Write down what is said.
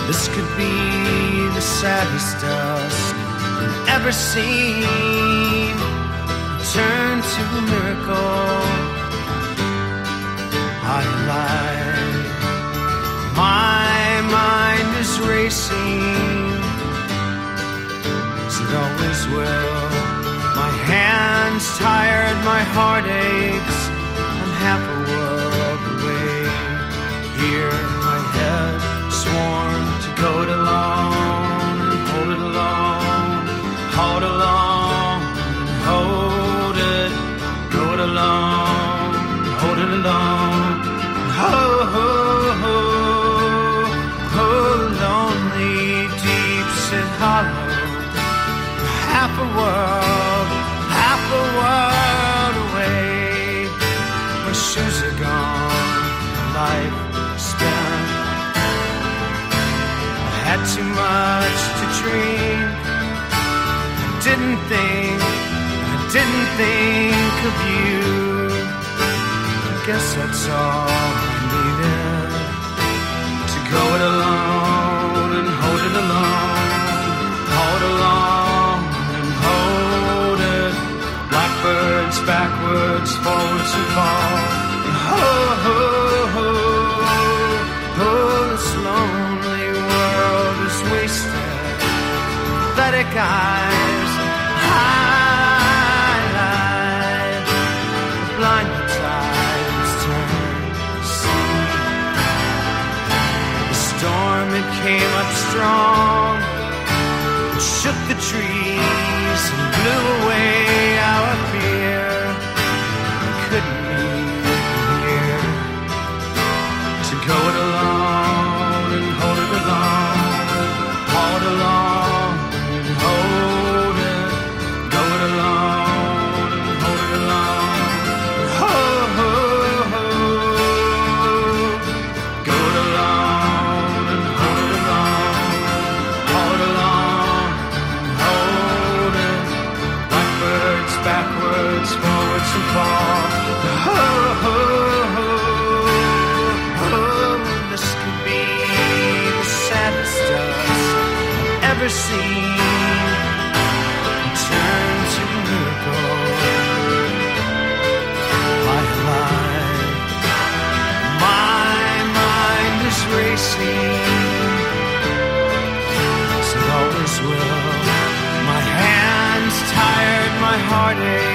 This could be the saddest dusk I've ever seen. Turn to a miracle. I lied. My mind is racing, as it always will. My hands tired, my heart aches. I'm half a world away. Here, my head sworn to go it alone and hold it alone, hold alone, hold it, go it alone, hold it alone, ho, ho, ho, ho, lonely, deep, sit hollow, half a world away. My shoes are gone, life spent. Had too much to drink. I didn't think of you. I guess that's all I needed, to go it alone and hold it alone, hold along and hold it. Blackbirds backwards, forwards and fall. Ho, ho, ho, ho, this lonely world is wasted. Pathetic eyes, highlight, blind tides turn to sea. The storm, it came up strong, it shook the trees and blew away our fear. We couldn't be here, to go it alone and hold it alone, hold along and hold it, go it alone and hold it alone, ho, ho, ho, go it alone and hold it alone, hold along and hold it. Blackbirds backwards, forwards and fall. Ho, ho, ho, ho, this could be the saddest dusk I've ever seen. Turn to a miracle. I lied. My mind is racing, as it always will. My hands tired, my heart aches.